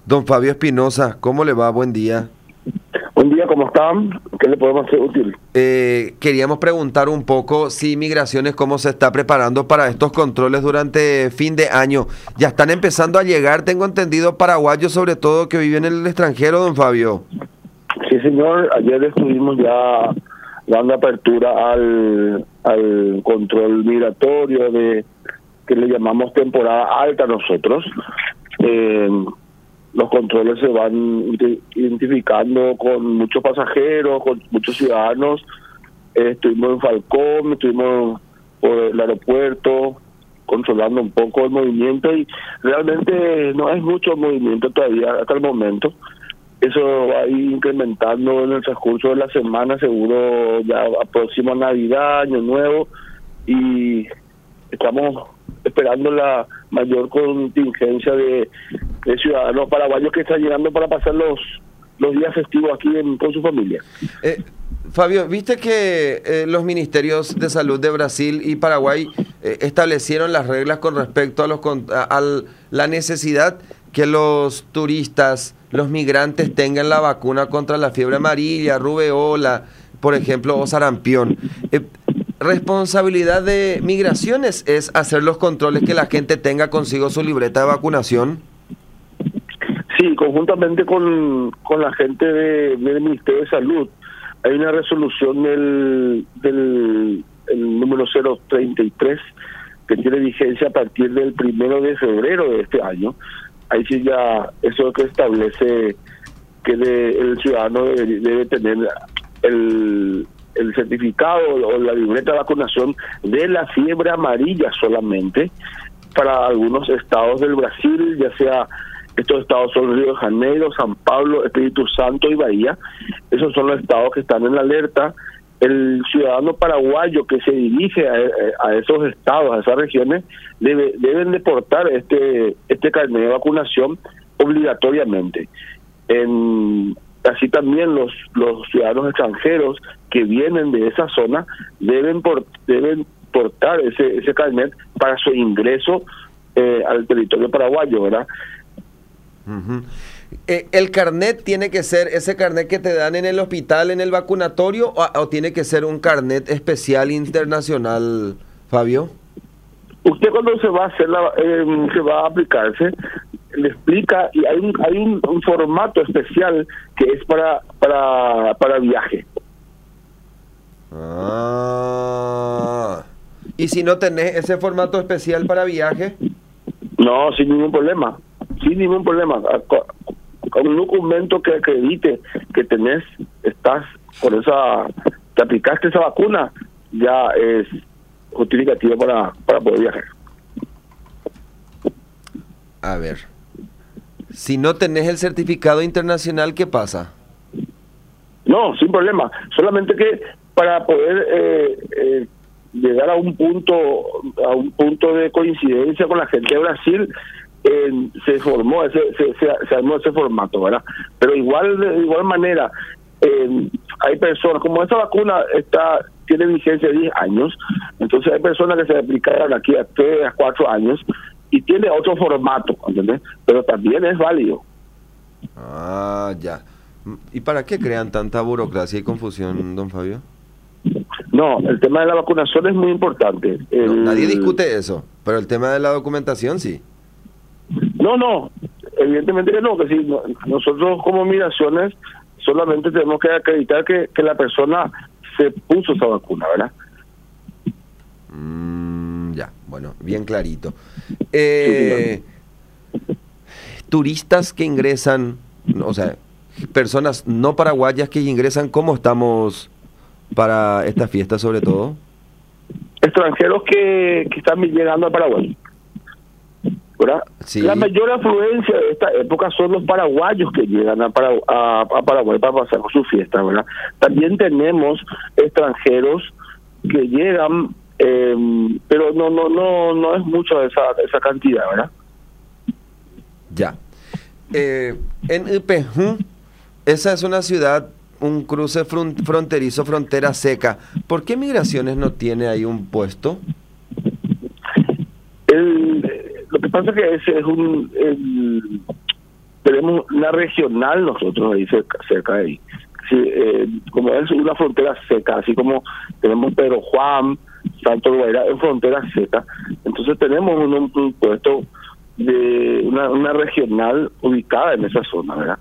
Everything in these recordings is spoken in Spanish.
Don Fabio Espinosa, ¿cómo le va? Buen día. Buen día, ¿cómo están? ¿Qué le podemos hacer útil? Queríamos preguntar un poco si Migraciones, cómo se está preparando para estos controles durante fin de año. Ya están empezando a llegar, tengo entendido, paraguayos sobre todo que viven en el extranjero, don Fabio. Sí, señor. Ayer estuvimos ya dando apertura al control migratorio que le llamamos temporada alta nosotros. Los controles se van identificando con muchos pasajeros, con muchos ciudadanos. Estuvimos en Falcón, estuvimos por el aeropuerto controlando un poco el movimiento y realmente no hay mucho movimiento todavía hasta el momento. Eso va a ir incrementando en el transcurso de la semana, seguro ya próxima Navidad, Año Nuevo, y estamos esperando la mayor contingencia de ciudadanos paraguayos que están llegando para pasar los días festivos aquí con su familia. Fabio, viste que los ministerios de salud de Brasil y Paraguay establecieron las reglas con respecto a la necesidad que los turistas, los migrantes tengan la vacuna contra la fiebre amarilla, rubeola, por ejemplo, o sarampión. Responsabilidad de Migraciones es hacer los controles, que la gente tenga consigo su libreta de vacunación. Sí, conjuntamente con la gente del Ministerio de Salud. Hay una resolución del número 033 que tiene vigencia a partir del 1 de febrero de este año. Ahí sí ya eso que establece que el ciudadano debe tener el certificado o la libreta de vacunación de la fiebre amarilla solamente para algunos estados del Brasil, ya sea estos estados son Río de Janeiro, San Pablo, Espíritu Santo y Bahía. Esos son los estados que están en la alerta. El ciudadano paraguayo que se dirige a esos estados, a esas regiones, deben de portar este carnet de vacunación obligatoriamente. Así también los ciudadanos extranjeros que vienen de esa zona deben portar ese carnet para su ingreso al territorio paraguayo, ¿verdad? Uh-huh. ¿El carnet tiene que ser ese carnet que te dan en el hospital, en el vacunatorio, o tiene que ser un carnet especial internacional, Fabio? Usted cuando se va a hacer se va a aplicarse, le explica, y hay un formato especial que es para viaje. ¿Y si no tenés ese formato especial para viaje? No, sin ningún problema. Sin ningún problema. Con un documento que acredite que estás te aplicaste esa vacuna, ya es justificativo para poder viajar. A ver, si no tenés el certificado internacional, ¿qué pasa? No, sin problema. Solamente que para poder llegar a un punto de coincidencia con la gente de Brasil, se armó ese formato, ¿verdad? Pero de igual manera, hay personas, como esa vacuna tiene vigencia de 10 años, entonces hay personas que se aplicaron aquí a 3 a 4 años y tiene otro formato, ¿entendés? Pero también es válido. Ya. ¿Y para qué crean tanta burocracia y confusión, don Fabio? No, el tema de la vacunación es muy importante. Nadie discute eso, pero el tema de la documentación sí. No, evidentemente que no, que sí, nosotros como Migraciones solamente tenemos que acreditar que la persona se puso esa vacuna, ¿verdad? Ya, bueno, bien clarito. Sí, turistas que ingresan, o sea, personas no paraguayas que ingresan, ¿cómo estamos para esta fiesta sobre todo? Extranjeros que están llegando a Paraguay, ¿verdad? Sí. La mayor afluencia de esta época son los paraguayos que llegan a Paraguay para pasar su fiesta, ¿verdad? También tenemos extranjeros que llegan, pero no es mucho esa cantidad, ¿verdad? Ya. En Ipejú, esa es una ciudad, un cruce fronterizo, frontera seca. ¿Por qué Migraciones no tiene ahí un puesto? Lo que pasa es que ese es tenemos una regional nosotros ahí cerca de ahí. Sí, como es una frontera seca, así como tenemos Pedro Juan, Santo Guairá en frontera seca, entonces tenemos un puesto de una regional ubicada en esa zona, ¿verdad?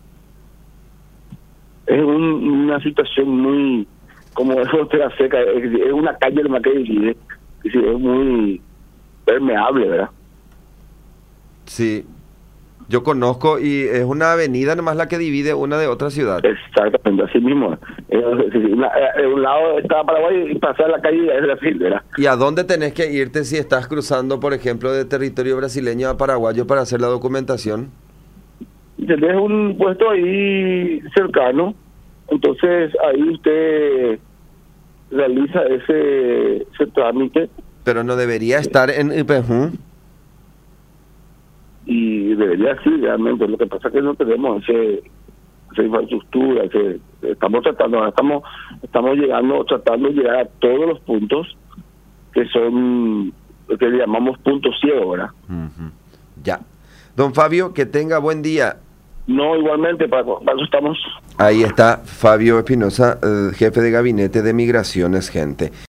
Es una situación muy, como es frontera seca, es una calle nomás que divide, es muy permeable, ¿verdad? Sí, yo conozco y es una avenida nomás la que divide una de otra ciudad. Exactamente, así mismo. De un lado está Paraguay y pasar la calle es Brasil, ¿verdad? ¿Y a dónde tenés que irte si estás cruzando, por ejemplo, de territorio brasileño a paraguayo para hacer la documentación? Tenés un puesto ahí cercano, entonces ahí usted realiza ese trámite. Pero no debería estar en IPJ. Y debería sí, realmente. Lo que pasa es que no tenemos esa infraestructura, estamos tratando de llegar a todos los puntos que son lo que le llamamos puntos ciegos, ¿verdad? Ya. Don Fabio, que tenga buen día. No, igualmente, para eso estamos. Ahí está Fabio Espinosa, jefe de gabinete de Migraciones, gente.